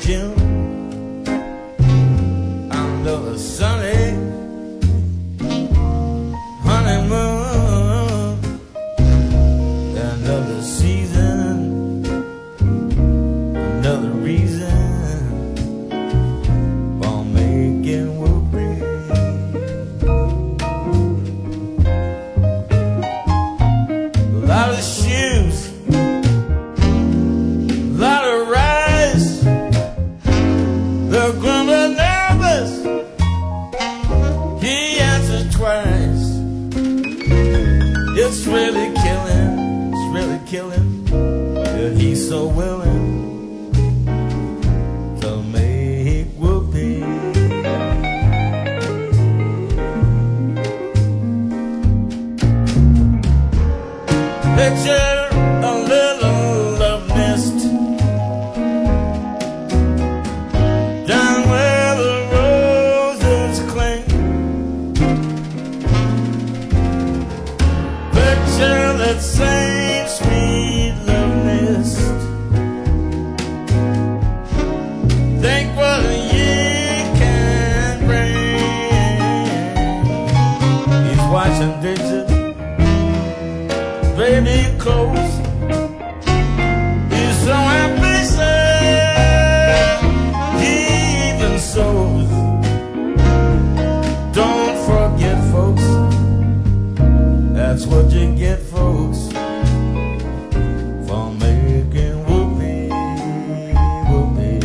June under the sunny honeymoon. Another season, another reason for making whoopee. A lot of shoes, a lot of rice. The grumble nervous, he answered twice. It's really killing, yeah, he's so willing to make whoopee. Picture a little love nest down where the roses cling. Picture that same sweet love nest. Think what a year can bring. He's washing dishes, baby clothes. He's so ambitious, he even sews. Don't forget, folks, that's what you get, folks, for making whoopee, whoopee.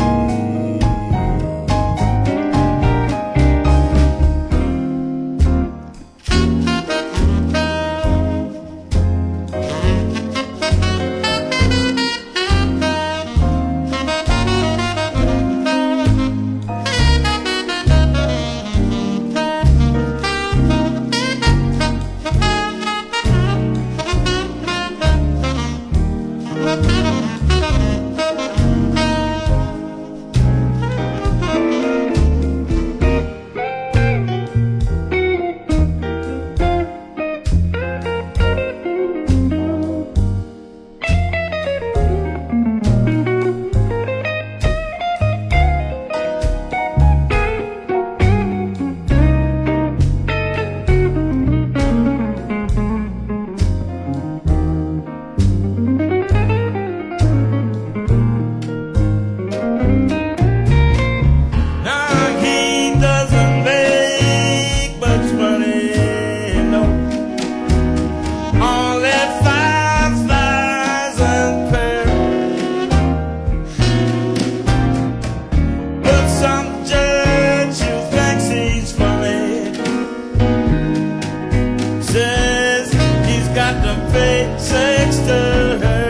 Says he's got to pay sex to her.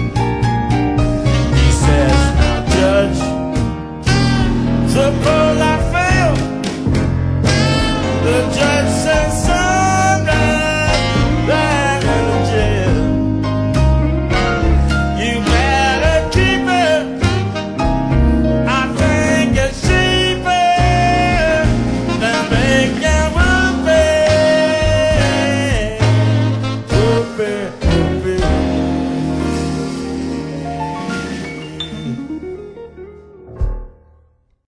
He says, now judge, suppose I fail. The judge says, son, right in the jail. You better keep it. I think it's cheaper than making